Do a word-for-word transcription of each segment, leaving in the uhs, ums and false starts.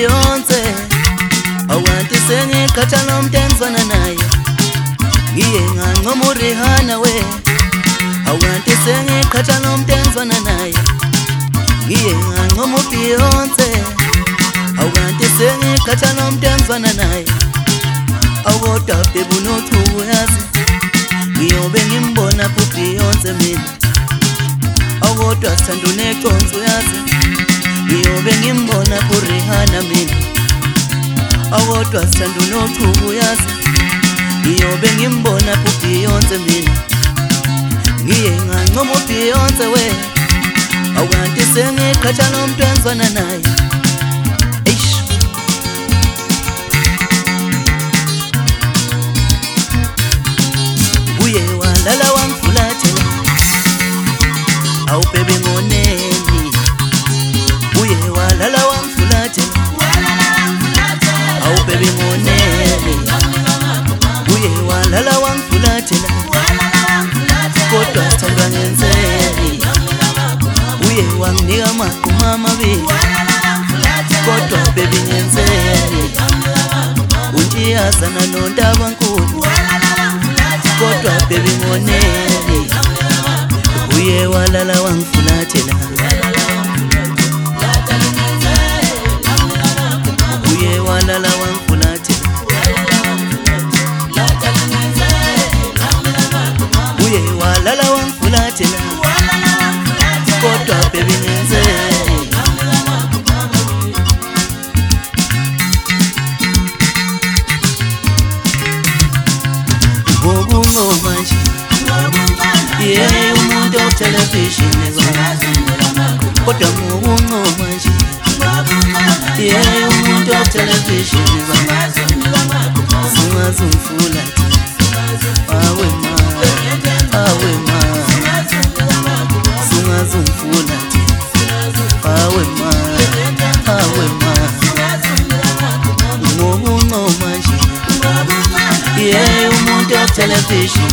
Beyonce awanti sengikhatha nomntenzana naye ngiye ngancoma uRihanna we awanti sengikhatha nomntenzana naye ngiye ngancoma uBeyonce awanti sengikhatha nomntenzana naye awodwa bebu nothuku yazi ngiyobe ngimbona kuBeyonce mina awodwa sithanda uneconso yazi ngiyobe ngimbona kuRihanna mina awodwa sithanda unothuku yazi ngiyobe ngimbona kuBeyonce mina ngiye ngancoma uBeyonce we awanti sengikhatha nomntenzana naye eish uye walala wangifulathela awu baby ngoneni uye walala wangifulathela awu baby ngoneni uye walala wangifulathela kodwa sithandwa ngenzeni uye wanginika amagquma amabili kodwa baby ngenzeni untiyazana noNtabankulu kodwa baby ngoneni uye walala wangifulathela uye walala wangifulathela uye walala wangifulathela kodwa baby ngenzeni ngokungoma nje yeah umuntu otelevision kodwa ngokungoma nje yeah umuntu otelevision singazumfulathi awe ma awe ma singazumfulathi awe ma awe ma ngokungoma nje yeah umuntu otelevision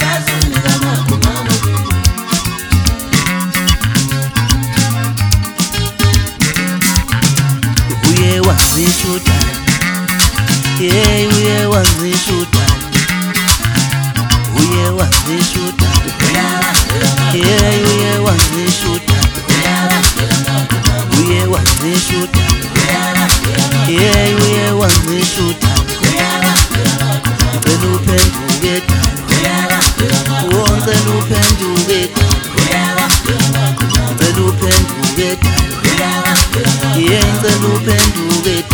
uye wazishuta yeah uye wazishuta uye wazishuta yeah uye wazishuta uye wazishuta yeah uye wazishuta ngicela uphenduke wonke uphenduke ngicela uphenduke yeah ngicela uphenduke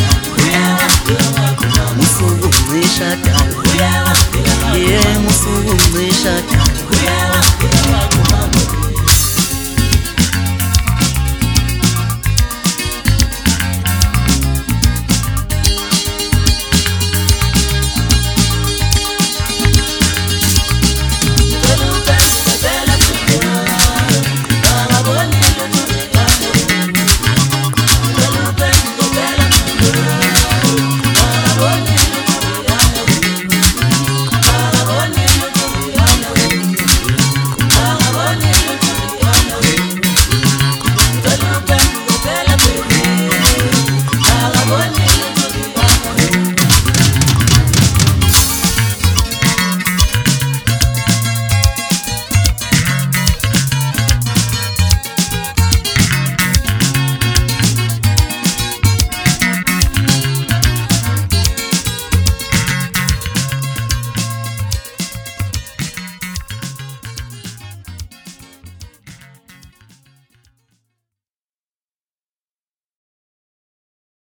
musuku ngishada yeah musuku ngishada